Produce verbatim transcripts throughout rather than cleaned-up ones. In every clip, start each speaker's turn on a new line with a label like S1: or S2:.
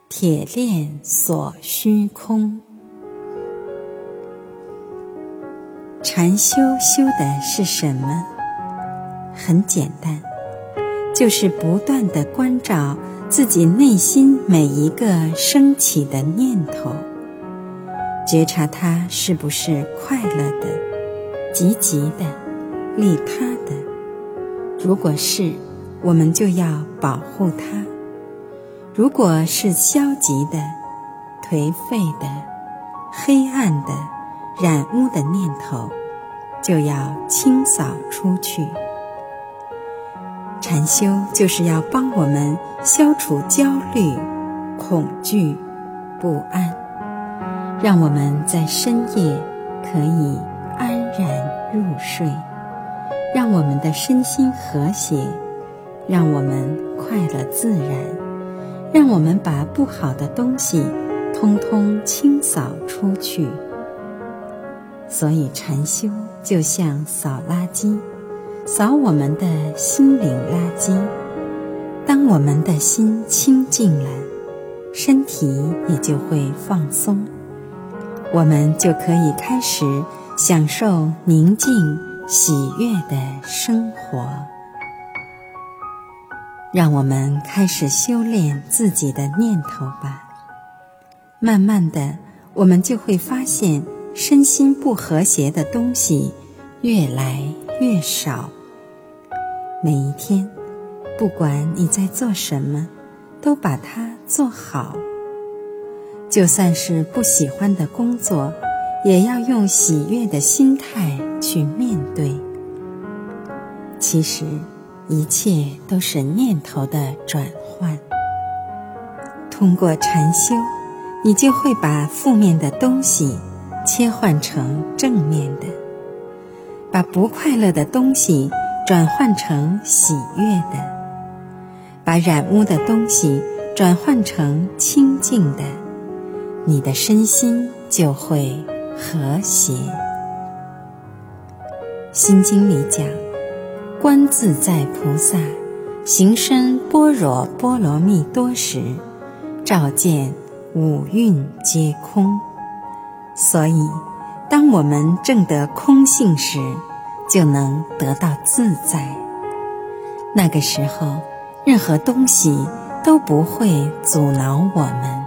S1: 铁链锁虚空。禅修修的是什么？很简单，就是不断地关照自己内心每一个升起的念头，觉察它是不是快乐的、积极的、利他的。如果是，我们就要保护它；如果是消极的、颓废的、黑暗的、染污的念头，就要清扫出去。禅修就是要帮我们消除焦虑、恐惧、不安，让我们在深夜可以安然入睡，让我们的身心和谐，让我们快乐自然，让我们把不好的东西通通清扫出去。所以禅修就像扫垃圾，扫我们的心灵垃圾。当我们的心清净了，身体也就会放松，我们就可以开始享受宁静喜悦的生活。让我们开始修炼自己的念头吧。慢慢的，我们就会发现身心不和谐的东西越来越少。每一天，不管你在做什么，都把它做好。就算是不喜欢的工作，也要用喜悦的心态去面对。其实，一切都是念头的转换。通过禅修，你就会把负面的东西切换成正面的，把不快乐的东西转换成喜悦的，把染污的东西转换成清净的，你的身心就会和谐。心经里讲，观自在菩萨行深般若波罗蜜多时，照见五蕴皆空。所以当我们证得空性时，就能得到自在。那个时候，任何东西都不会阻挠我们。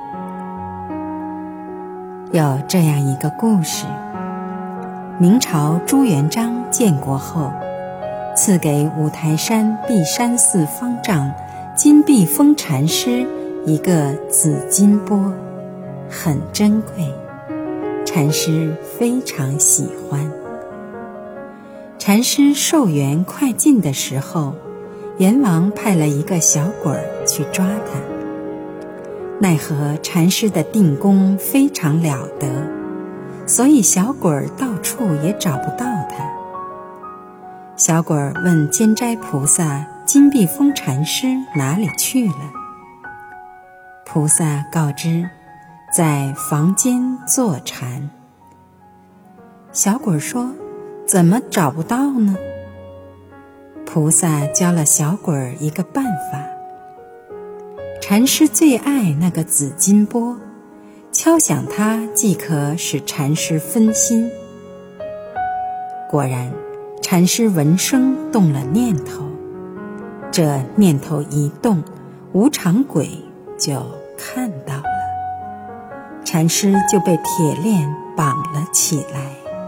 S1: 有这样一个故事，明朝朱元璋建国后，赐给五台山碧山寺方丈金碧峰禅师一个紫金钵，很珍贵，禅师非常喜欢。禅师寿元快尽的时候，阎王派了一个小鬼儿去抓他，奈何禅师的定功非常了得，所以小鬼儿到处也找不到他。小鬼儿问监斋菩萨金碧峰禅师哪里去了，菩萨告知在房间坐禅。小鬼儿说，怎么找不到呢？菩萨教了小鬼儿一个办法。禅师最爱那个紫金钵，敲响它即可使禅师分心。果然，禅师闻声动了念头，这念头一动，无常鬼就看到了，禅师就被铁链绑了起来。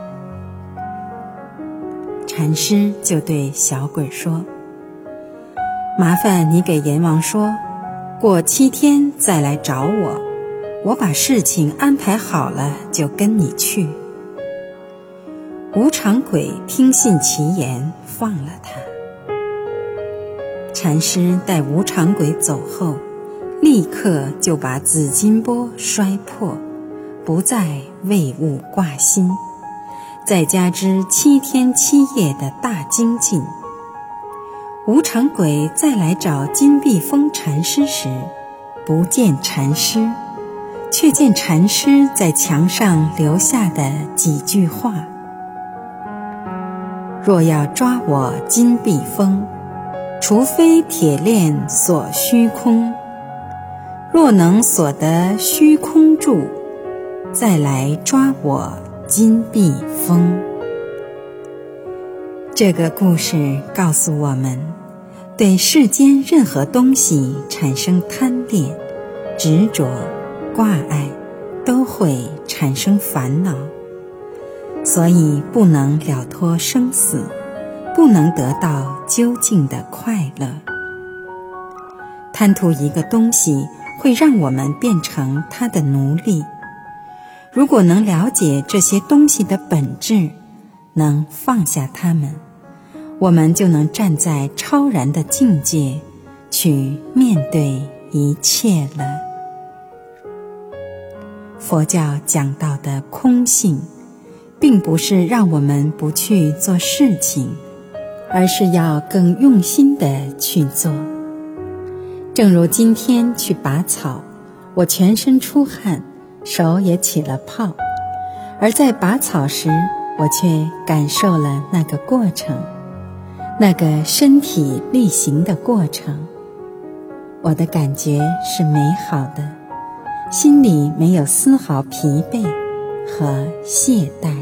S1: 禅师就对小鬼说，麻烦你给阎王说，过七天再来找我，我把事情安排好了就跟你去。无常鬼听信其言，放了他。禅师带无常鬼走后，立刻就把紫金钵摔破，不再为物挂心，再加之七天七夜的大精进。无常鬼再来找金碧峰禅师时，不见禅师，却见禅师在墙上留下的几句话：若要抓我金碧峰，除非铁链锁虚空； 若能所得虚空住，再来抓我金碧峰。这个故事告诉我们，对世间任何东西产生贪恋、执着、挂碍，都会产生烦恼，所以不能了脱生死，不能得到究竟的快乐。贪图一个东西，会让我们变成它的奴隶。如果能了解这些东西的本质，能放下它们，我们就能站在超然的境界去面对一切了。佛教讲到的空性，并不是让我们不去做事情，而是要更用心地去做。正如今天去拔草，我全身出汗，手也起了泡，而在拔草时，我却感受了那个过程，那个身体力行的过程。我的感觉是美好的，心里没有丝毫疲惫和懈怠。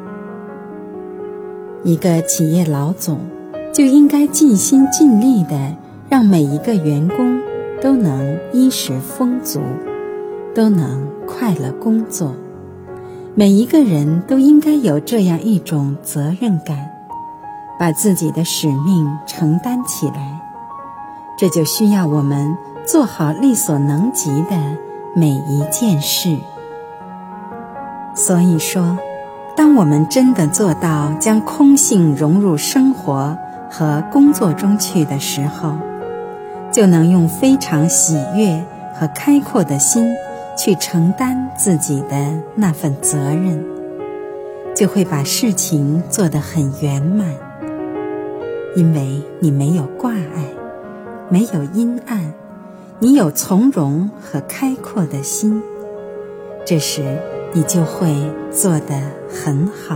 S1: 一个企业老总就应该尽心尽力地让每一个员工都能衣食丰足，都能快乐工作。每一个人都应该有这样一种责任感，把自己的使命承担起来。这就需要我们做好力所能及的每一件事。所以说，当我们真的做到将空性融入生活和工作中去的时候，就能用非常喜悦和开阔的心去承担自己的那份责任，就会把事情做得很圆满。因为你没有挂碍，没有阴暗，你有从容和开阔的心，这时你就会做得很好。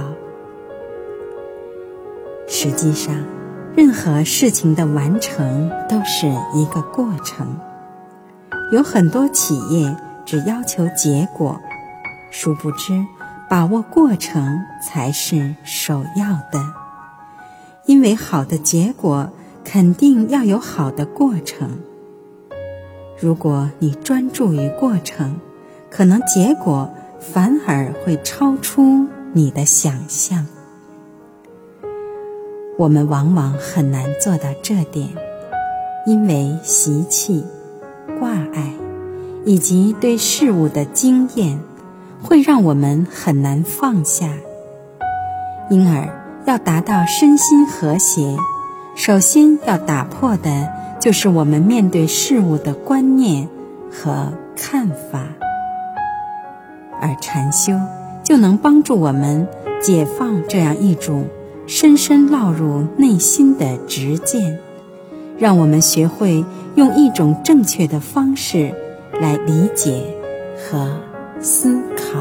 S1: 实际上，任何事情的完成都是一个过程。有很多企业只要求结果，殊不知把握过程才是首要的。因为好的结果肯定要有好的过程。如果你专注于过程，可能结果反而会超出你的想象。我们往往很难做到这点，因为习气、挂碍以及对事物的经验，会让我们很难放下。因而要达到身心和谐，首先要打破的就是我们面对事物的观念和看法。而禅修就能帮助我们解放这样一种深深烙入内心的执见，让我们学会用一种正确的方式来理解和思考。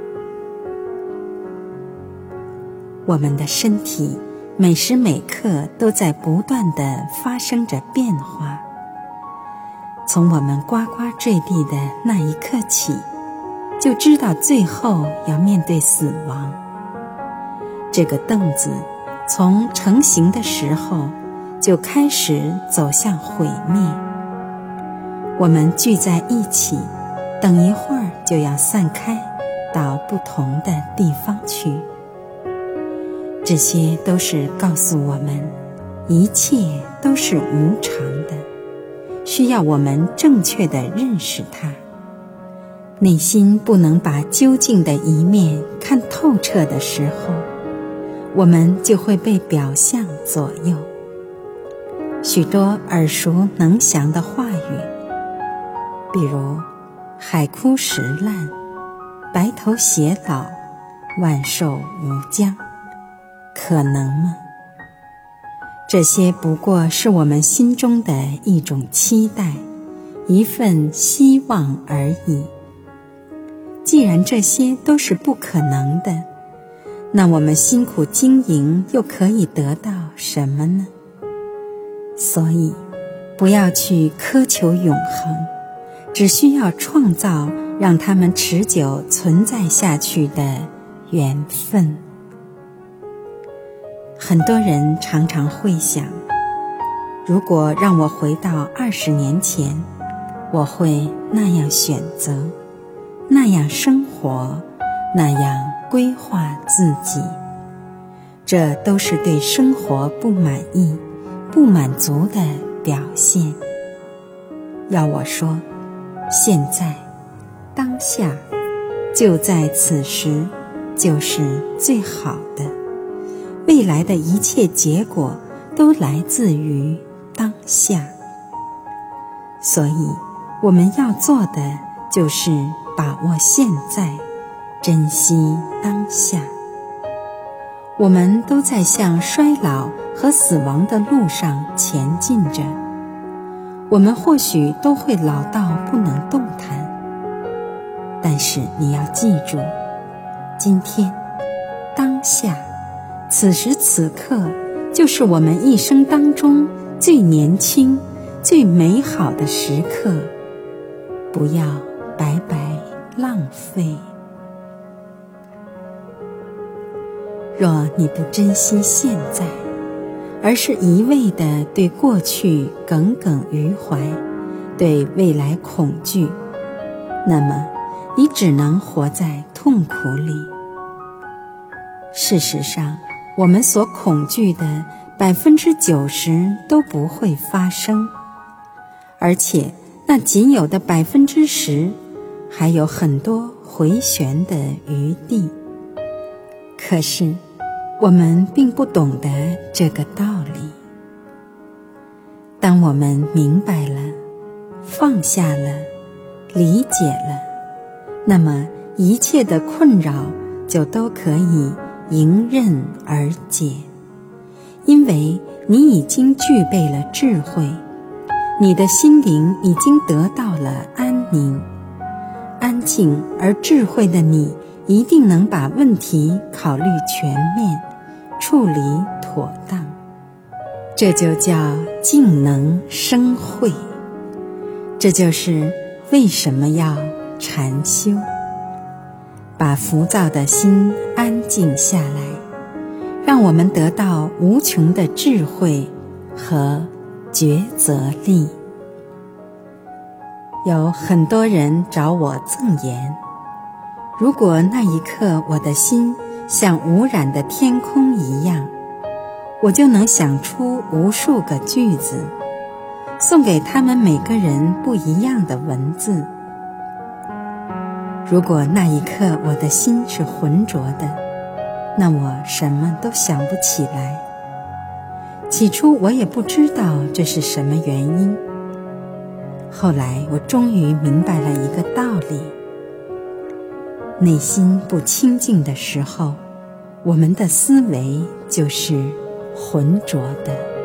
S1: 我们的身体每时每刻都在不断地发生着变化，从我们呱呱坠地的那一刻起，就知道最后要面对死亡。这个凳子从成型的时候就开始走向毁灭。我们聚在一起，等一会儿就要散开到不同的地方去。这些都是告诉我们，一切都是无常的，需要我们正确地认识它。内心不能把究竟的一面看透彻的时候，我们就会被表象左右。许多耳熟能详的话语，比如海枯石烂、白头偕老、万寿无疆，可能吗？这些不过是我们心中的一种期待，一份希望而已。既然这些都是不可能的，那我们辛苦经营又可以得到什么呢？所以不要去苛求永恒， 只需要创造让它们持久存在下去的缘分。很多人常常会想，如果让我回到二十年前，我会那样选择，那样生活，那样规划自己。这都是对生活不满意、不满足的表现。要我说，现在、当下，就在此时，就是最好的。未来的一切结果都来自于当下。所以，我们要做的就是把握现在，珍惜当下。我们都在向衰老和死亡的路上前进着，我们或许都会老到不能动弹，但是你要记住，今天、当下、此时此刻，就是我们一生当中最年轻、最美好的时刻，不要白白浪费。若你不珍惜现在，而是一味地对过去耿耿于怀，对未来恐惧，那么你只能活在痛苦里。事实上，我们所恐惧的百分之九十都不会发生，而且那仅有的百分之十，还有很多回旋的余地。可是我们并不懂得这个道理。当我们明白了、放下了、理解了，那么一切的困扰就都可以迎刃而解。因为你已经具备了智慧，你的心灵已经得到了安宁。安静而智慧的你，一定能把问题考虑全面，处理妥当。这就叫静能生慧。这就是为什么要禅修，把浮躁的心安静下来，让我们得到无穷的智慧和抉择力。有很多人找我赠言，如果那一刻我的心像无染的天空一样，我就能想出无数个句子，送给他们每个人不一样的文字。如果那一刻我的心是浑浊的，那我什么都想不起来。起初我也不知道这是什么原因，后来我终于明白了一个道理：内心不清净的时候，我们的思维就是浑浊的。